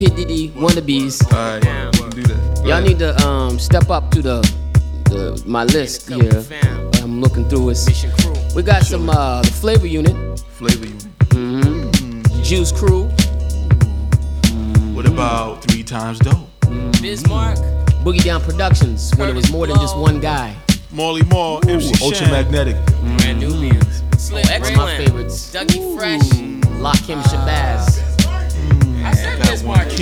P. Diddy wannabes. Alright, we can do that. Y'all need to step up to my list here. I'm looking through it. We got some the Flavor Unit. Flavor Unit. Juice Crew. What about 3 Times Dope? Bismarck. Boogie Down Productions, when it was more than just one guy. Marley Marl, MC Ultramagnetic. Brand Nubians. Slick One of my favorites. Dougie Fresh. Lakim Shabazz. I said Bismarck.